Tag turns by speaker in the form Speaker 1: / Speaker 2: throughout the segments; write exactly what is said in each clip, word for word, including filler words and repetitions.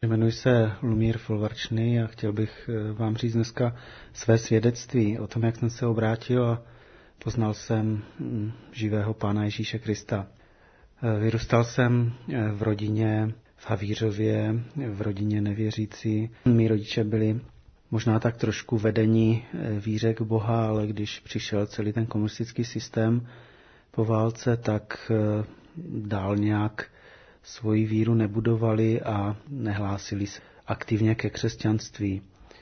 Speaker 1: Jmenuji se Lumír Folvarčný a chtěl bych vám říct dneska své svědectví o tom, jak jsem se obrátil a poznal jsem živého Pána Ježíše Krista. Vyrůstal jsem v rodině v Havířově, v rodině nevěřící. Mí rodiče byli možná tak trošku vedení víře k Boha, ale když přišel celý ten komunistický systém po válce, tak dál nějak svoji víru nebudovali a nehlásili se aktivně ke křesťanství.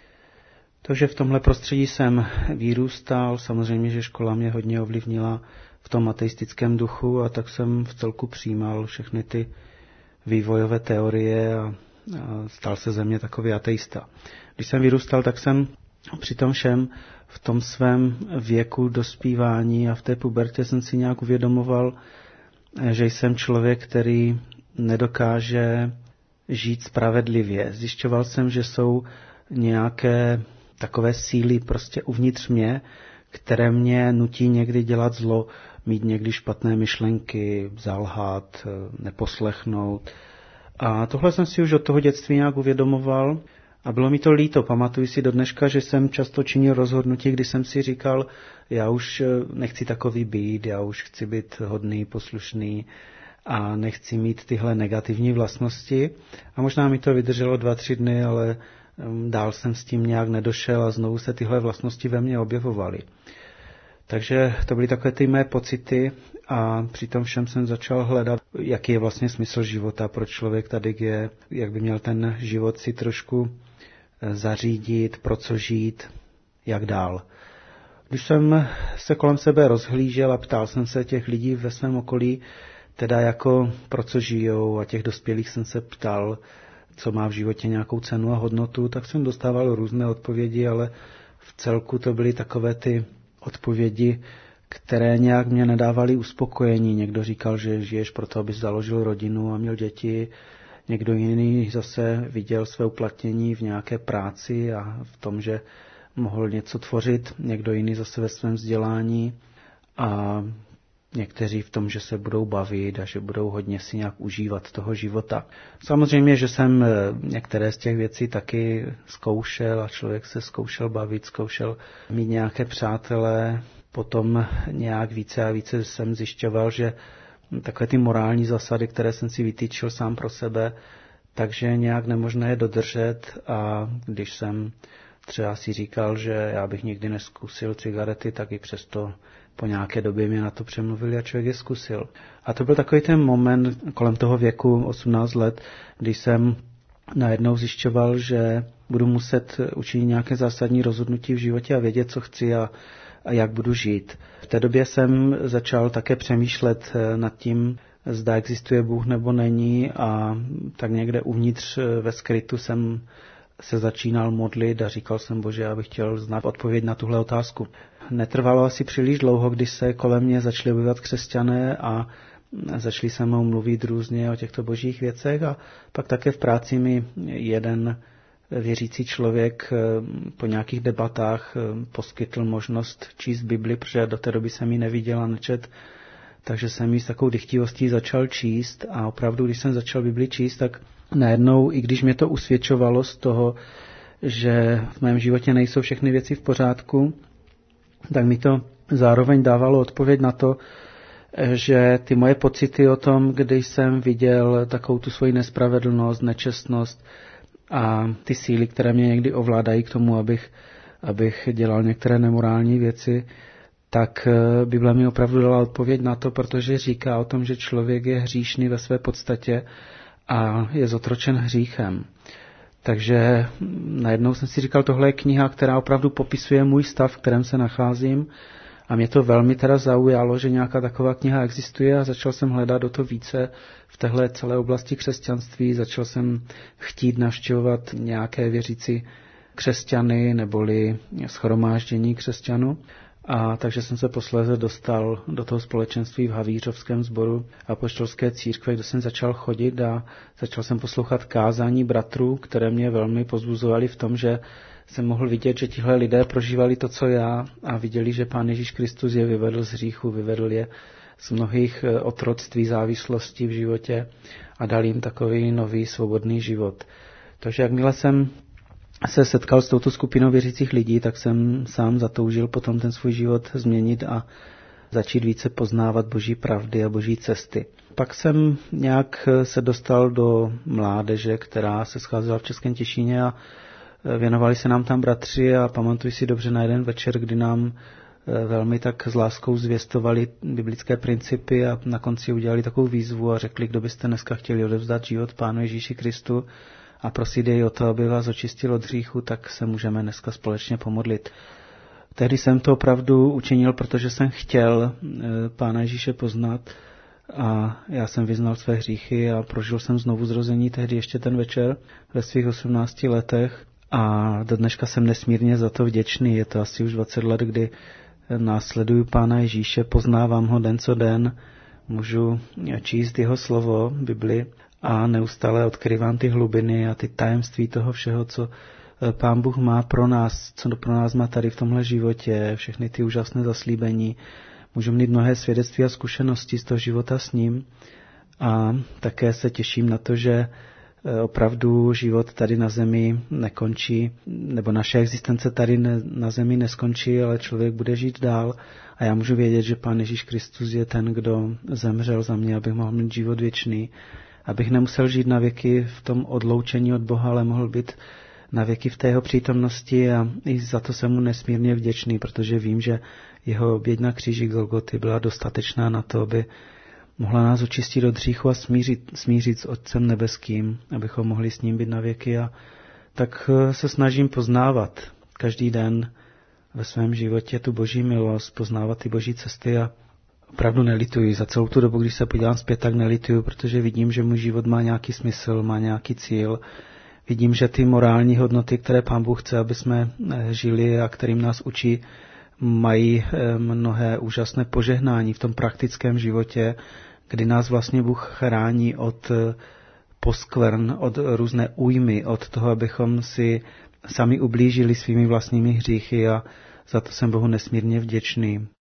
Speaker 1: Takže v tomhle prostředí jsem vyrůstal, samozřejmě, že škola mě hodně ovlivnila v tom ateistickém duchu a tak jsem v celku přijímal všechny ty vývojové teorie a, a stal se ze mě takový ateista. Když jsem vyrůstal, tak jsem při tom všem v tom svém věku dospívání a v té pubertě jsem si nějak uvědomoval, že jsem člověk, který nedokáže žít spravedlivě. Zjišťoval jsem, že jsou nějaké takové síly prostě uvnitř mě, které mě nutí někdy dělat zlo, mít někdy špatné myšlenky, zalhat, neposlechnout. A tohle jsem si už od toho dětství nějak uvědomoval a bylo mi to líto. Pamatuju si do dneška, že jsem často činil rozhodnutí, kdy jsem si říkal, já už nechci takový být, já už chci být hodný, poslušný a nechci mít tyhle negativní vlastnosti. A možná mi to vydrželo dva, tři dny, ale dál jsem s tím nějak nedošel a znovu se tyhle vlastnosti ve mně objevovaly. Takže to byly takové ty mé pocity a při tom všem jsem začal hledat, jaký je vlastně smysl života, proč člověk tady je, jak by měl ten život si trošku zařídit, pro co žít, jak dál. Když jsem se kolem sebe rozhlížel a ptal jsem se těch lidí ve svém okolí, teda jako pro co žijou, a těch dospělých jsem se ptal, co má v životě nějakou cenu a hodnotu, tak jsem dostával různé odpovědi, ale v celku to byly takové ty odpovědi, které nějak mě nedávaly uspokojení. Někdo říkal, že žiješ proto, abys založil rodinu a měl děti. Někdo jiný zase viděl své uplatnění v nějaké práci a v tom, že mohl něco tvořit. Někdo jiný zase ve svém vzdělání a někteří v tom, že se budou bavit a že budou hodně si nějak užívat toho života. Samozřejmě, že jsem některé z těch věcí taky zkoušel a člověk se zkoušel bavit, zkoušel mít nějaké přátelé. Potom nějak více a více jsem zjišťoval, že takové ty morální zásady, které jsem si vytýčil sám pro sebe, takže nějak nemožné je dodržet a když jsem třeba si říkal, že já bych nikdy neskusil cigarety, tak i přesto po nějaké době mě na to přemluvili a člověk je zkusil. A to byl takový ten moment kolem toho věku osmnáct let, kdy jsem najednou zjišťoval, že budu muset učinit nějaké zásadní rozhodnutí v životě a vědět, co chci a, a jak budu žít. V té době jsem začal také přemýšlet nad tím, zda existuje Bůh nebo není a tak někde uvnitř ve skrytu jsem se začínal modlit a říkal jsem, Bože, já bych chtěl znát odpověď na tuhle otázku. Netrvalo asi příliš dlouho, když se kolem mě začali objevovat křesťané a začali se mnou mluvit různě o těchto božích věcech a pak také v práci mi jeden věřící člověk po nějakých debatách poskytl možnost číst Bibli, protože do té doby jsem ji neviděl a nečet, takže jsem ji s takovou dychtivostí začal číst a opravdu, když jsem začal Bibli číst, tak najednou, i když mě to usvědčovalo z toho, že v mém životě nejsou všechny věci v pořádku, tak mi to zároveň dávalo odpověď na to, že ty moje pocity o tom, kdy jsem viděl takovou tu svoji nespravedlnost, nečestnost a ty síly, které mě někdy ovládají k tomu, abych, abych dělal některé nemorální věci, tak Bible mi opravdu dala odpověď na to, protože říká o tom, že člověk je hříšný ve své podstatě a je zotročen hříchem. Takže najednou jsem si říkal, tohle je kniha, která opravdu popisuje můj stav, v kterém se nacházím a mě to velmi teda zaujalo, že nějaká taková kniha existuje a začal jsem hledat do toho více v téhle celé oblasti křesťanství. Začal jsem chtít navštěvovat nějaké věřící křesťany neboli shromáždění křesťanů. A takže jsem se posléze dostal do toho společenství v Havířovském sboru apoštolské církve, kde jsem začal chodit a začal jsem poslouchat kázání bratrů, které mě velmi pozbuzovaly v tom, že jsem mohl vidět, že tihle lidé prožívali to, co já a viděli, že Pán Ježíš Kristus je vyvedl z hříchu, vyvedl je z mnohých otroctví, závislostí v životě a dal jim takový nový svobodný život. Takže jakmile jsem se setkal s touto skupinou věřících lidí, tak jsem sám zatoužil potom ten svůj život změnit a začít více poznávat Boží pravdy a Boží cesty. Pak jsem nějak se dostal do mládeže, která se scházela v Českém Těšíně a věnovali se nám tam bratři a pamatuji si dobře na jeden večer, kdy nám velmi tak s láskou zvěstovali biblické principy a na konci udělali takovou výzvu a řekli, kdo byste dneska chtěli odevzdat život Pánu Ježíši Kristu a prosit jej o to, aby vás očistil od hříchu, tak se můžeme dneska společně pomodlit. Tehdy jsem to opravdu učinil, protože jsem chtěl Pána Ježíše poznat a já jsem vyznal své hříchy a prožil jsem znovu zrození tehdy ještě ten večer ve svých osmnácti letech a do dneška jsem nesmírně za to vděčný. Je to asi už dvacet let, kdy následuju Pána Ježíše, poznávám ho den co den, můžu číst jeho slovo, Bibli a neustále odkrývám ty hlubiny a ty tajemství toho všeho, co Pán Bůh má pro nás, co pro nás má tady v tomhle životě, všechny ty úžasné zaslíbení. Můžu mít mnohé svědectví a zkušenosti z toho života s ním a také se těším na to, že opravdu život tady na zemi nekončí, nebo naše existence tady ne, na zemi neskončí, ale člověk bude žít dál a já můžu vědět, že Pán Ježíš Kristus je ten, kdo zemřel za mě, abych mohl mít život věčný, abych nemusel žít na věky v tom odloučení od Boha, ale mohl být na věky v té jeho přítomnosti a i za to jsem mu nesmírně vděčný, protože vím, že jeho oběť na kříži Golgoty byla dostatečná na to, aby mohla nás očistit od hříchu a smířit, smířit s Otcem nebeským, abychom mohli s ním být na věky. A tak se snažím poznávat každý den ve svém životě tu Boží milost, poznávat ty Boží cesty a opravdu nelituji. Za celou tu dobu, když se podívám zpět, tak nelituju, protože vidím, že můj život má nějaký smysl, má nějaký cíl. Vidím, že ty morální hodnoty, které Pán Bůh chce, aby jsme žili a kterým nás učí, mají mnohé úžasné požehnání v tom praktickém životě, kdy nás vlastně Bůh chrání od poskvrn, od různé újmy, od toho, abychom si sami ublížili svými vlastními hříchy a za to jsem Bohu nesmírně vděčný.